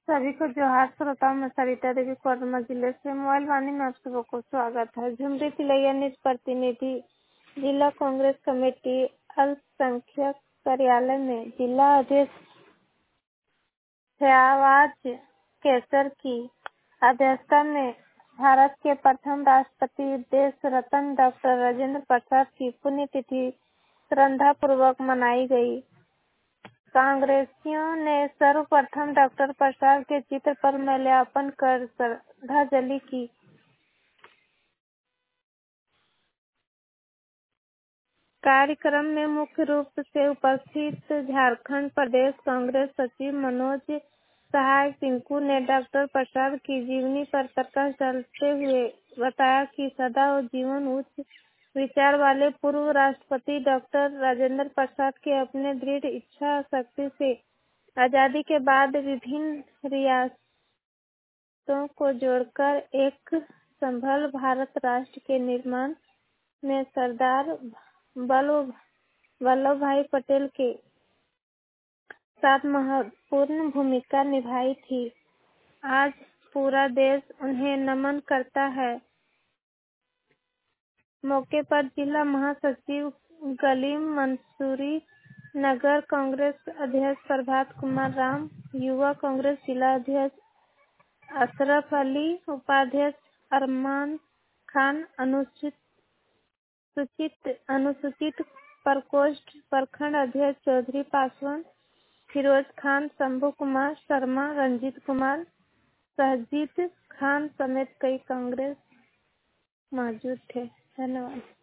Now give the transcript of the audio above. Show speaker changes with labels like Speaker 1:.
Speaker 1: सभी को जोहार। श्रोताओं में सरिता देवी कोडरमा जिले से मोबाइल वाणी में आप सबको स्वागत है। झुमरी तिलैया निज प्रतिनिधि जिला कांग्रेस कमेटी अल्पसंख्यक कार्यालय में जिला अध्यक्ष फयाज केसर की अध्यक्षता में भारत के प्रथम राष्ट्रपति देश रत्न डॉक्टर राजेंद्र प्रसाद की पुण्यतिथि श्रद्धापूर्वक मनाई गई। कांग्रेसियों ने सर्वप्रथम डॉक्टर प्रसाद के चित्र पर माल्यार्पण कर श्रद्धांजलि की। कार्यक्रम में मुख्य रूप से उपस्थित झारखंड प्रदेश कांग्रेस सचिव मनोज सहाय पिंकू ने डॉक्टर प्रसाद की जीवनी पर प्रकाश डालते हुए बताया कि सदा और जीवन उच्च विचार वाले पूर्व राष्ट्रपति डॉक्टर राजेंद्र प्रसाद के अपने दृढ़ इच्छा शक्ति से आजादी के बाद विभिन्न रियासतों को जोड़कर एक संबल भारत राष्ट्र के निर्माण में सरदार वल्लभ भाई पटेल के साथ महत्वपूर्ण भूमिका निभाई थी। आज पूरा देश उन्हें नमन करता है। मौके पर जिला महासचिव गलीम मंसूरी, नगर कांग्रेस अध्यक्ष प्रभात कुमार राम, युवा कांग्रेस जिला अध्यक्ष अशरफ अली, उपाध्यक्ष अरमान खान, अनुसूचित प्रकोष्ठ प्रखंड अध्यक्ष चौधरी पासवान, फिरोज खान, शंभू कुमार शर्मा, रंजीत कुमार, सहजीत खान समेत कई कांग्रेस मौजूद थे। धन्यवाद।